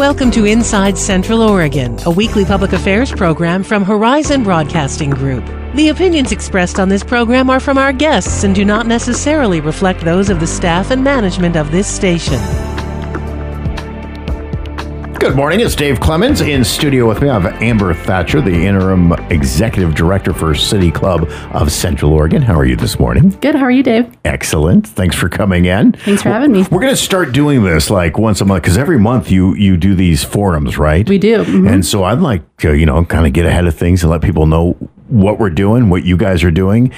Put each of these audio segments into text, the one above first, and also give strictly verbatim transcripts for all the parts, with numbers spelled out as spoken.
Welcome to Inside Central Oregon, a weekly public affairs program from Horizon Broadcasting Group. The opinions expressed on this program are from our guests and do not necessarily reflect those of the staff and management of this station. Good morning. It's Dave Clemens in studio with me. I have Amber Thatcher, the interim executive director for City Club of Central Oregon. How are you this morning? Good. How are you, Dave? Excellent. Thanks for coming in. Thanks for having me. We're going to start doing this like once a month because every month you you do these forums, right? We do. Mm-hmm. And so I'd like to, you know, kind of get ahead of things and let people know what we're doing, what you guys are doing,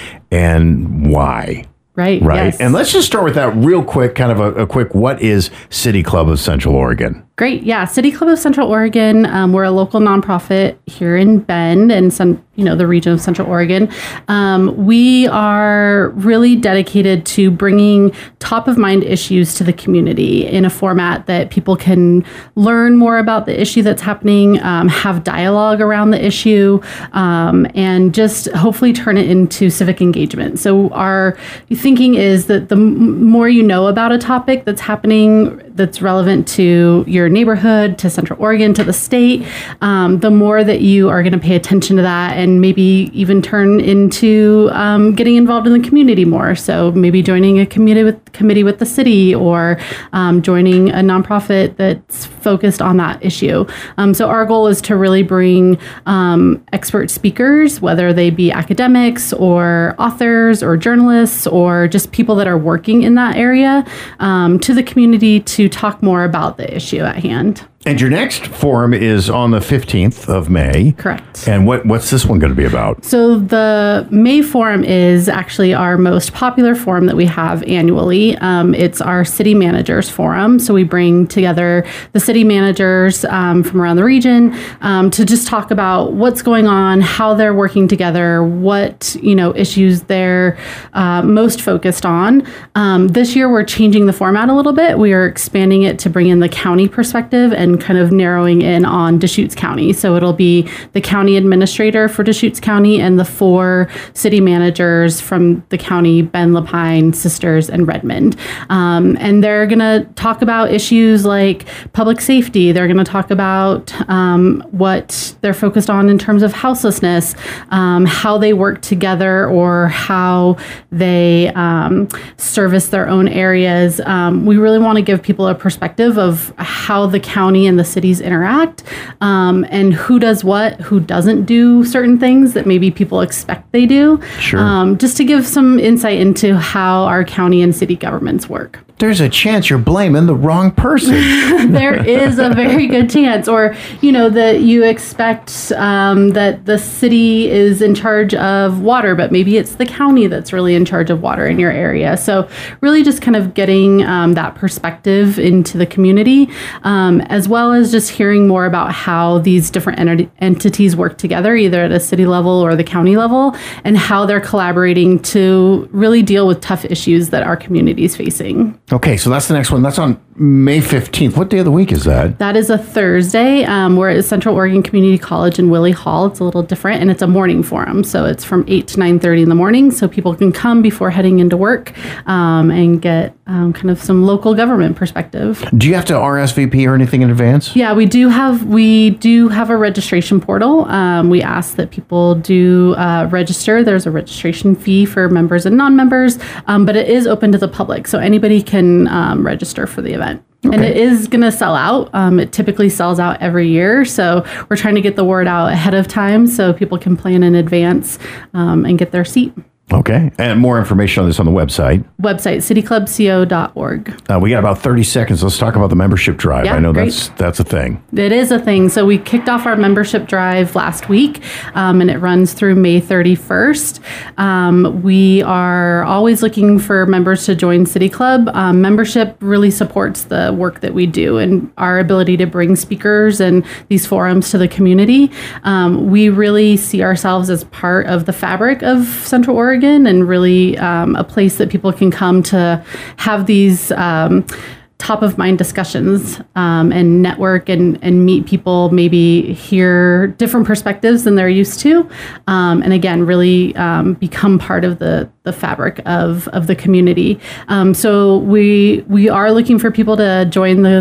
and why. Right. Right. Yes. And let's just start with that real quick, kind of a, a quick, what is City Club of Central Oregon? Great. Yeah. City Club of Central Oregon. Um, we're a local nonprofit here in Bend and some, you know, the region of Central Oregon. Um, we are really dedicated to bringing top of mind issues to the community in a format that people can learn more about the issue that's happening, um, have dialogue around the issue, um, and just hopefully turn it into civic engagement. So our thinking is that the m- more you know about a topic that's happening that's relevant to your neighborhood, to Central Oregon, to the state, um, the more that you are going to pay attention to that and maybe even turn into um, getting involved in the community more. So maybe joining a community with committee with the city or um, joining a nonprofit that's focused on that issue. Um, so our goal is to really bring um, expert speakers, whether they be academics or authors or journalists or just people that are working in that area, um, to the community to talk more about the issue at hand. And your next forum is on the fifteenth of May. Correct. And what, what's this one going to be about? So the May forum is actually our most popular forum that we have annually. Um, it's our city managers forum. So we bring together the city managers um, from around the region um, to just talk about what's going on, how they're working together, what, you know, issues they're uh, most focused on. Um, this year, we're changing the format a little bit. We are expanding it to bring in the county perspective and kind of narrowing in on Deschutes County. So it'll be the county administrator for Deschutes County and the four city managers from the county, Bend, Lapine, Sisters, and Redmond. Um, and they're going to talk about issues like public safety. They're going to talk about um, what they're focused on in terms of houselessness, um, how they work together or how they um, service their own areas. Um, we really want to give people a perspective of how the county and the cities interact, um, and who does what, who doesn't do certain things that maybe people expect they do. Sure. Um, just to give some insight into how our county and city governments work. There's a chance you're blaming the wrong person. There is a very good chance, or, you know, that you expect um, that the city is in charge of water, but maybe it's the county that's really in charge of water in your area. So really just kind of getting um, that perspective into the community, um, as well as just hearing more about how these different ent- entities work together, either at a city level or the county level, and how they're collaborating to really deal with tough issues that our community is facing. Okay, so that's the next one. That's on May fifteenth. What day of the week is that? That is a Thursday. Um, we're at Central Oregon Community College in Willie Hall. It's a little different, and it's a morning forum. So it's from eight to nine thirty in the morning, so people can come before heading into work um, and get um, kind of some local government perspective. Do you have to R S V P or anything in advance? Yeah, we do have we do have a registration portal. Um, we ask that people do uh, register. There's a registration fee for members and non-members, um, but it is open to the public, so anybody can um, register for the event. Okay. And it is going to sell out. Um, it typically sells out every year. So we're trying to get the word out ahead of time so people can plan in advance um, and get their seat. Okay. And more information on this on the website. Website, city club co dot org. Uh, we got about thirty seconds. Let's talk about the membership drive. Yeah, I know great. that's that's a thing. It is a thing. So we kicked off our membership drive last week, um, and it runs through May thirty-first. Um, we are always looking for members to join City Club. Um, membership really supports the work that we do and our ability to bring speakers and these forums to the community. Um, we really see ourselves as part of the fabric of Central Oregon, and really um, a place that people can come to have these um, top of mind discussions um, and network and, and meet people, maybe hear different perspectives than they're used to. Um, and again, really um, become part of the, the fabric of, of the community. Um, so we we are looking for people to join the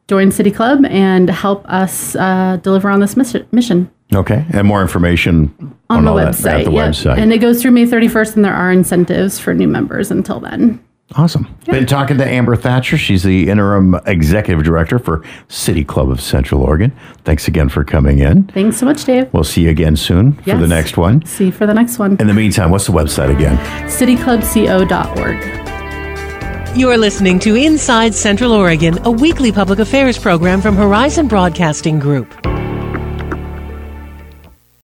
join City Club and help us uh, deliver on this mission. Okay. And more information on, on the all website. That, at the yep. website. And it goes through May thirty-first, and there are incentives for new members until then. Awesome. Yeah. Been talking to Amber Thatcher. She's the interim executive director for City Club of Central Oregon. Thanks again for coming in. Thanks so much, Dave. We'll see you again soon for yes. the next one. See you for the next one. In the meantime, what's the website again? city club co dot org. You're listening to Inside Central Oregon, a weekly public affairs program from Horizon Broadcasting Group.